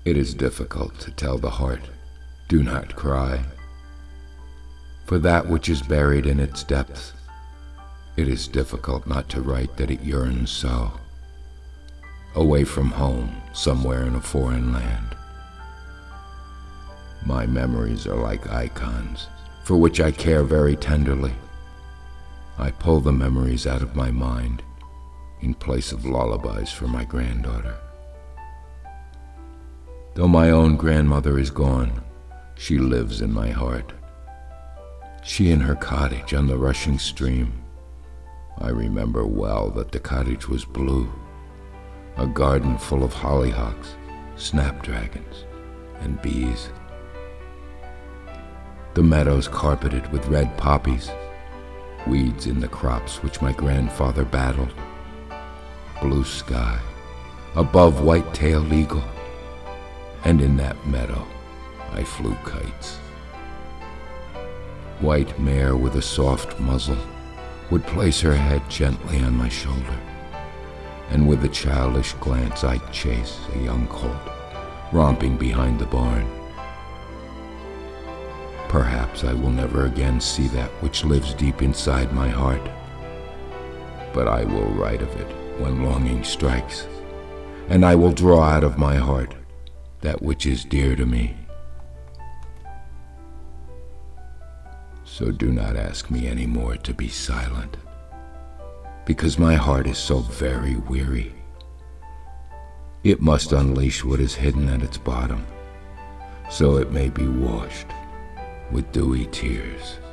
It is difficult to tell the heart, do not cry. For that which is buried in its depths, it is difficult not to write that it yearns so. Away from home, somewhere in a foreign land. My memories are like icons, for which I care very tenderly. I pull the memories out of my mind in place of lullabies for my granddaughter. Though my own grandmother is gone, she lives in my heart. She in her cottage on the rushing stream. I remember well that the cottage was blue, a garden full of hollyhocks, snapdragons, and bees. The meadows carpeted with red poppies, weeds in the crops which my grandfather battled. Blue sky, above white-tailed eagle, and in that meadow I flew kites. White mare with a soft muzzle would place her head gently on my shoulder, and with a childish glance I'd chase a young colt romping behind the barn. Perhaps I will never again see that which lives deep inside my heart, but I will write of it when longing strikes, and I will draw out of my heart that which is dear to me. So do not ask me any more to be silent, because my heart is so very weary. It must unleash what is hidden at its bottom, so it may be washed with dewy tears.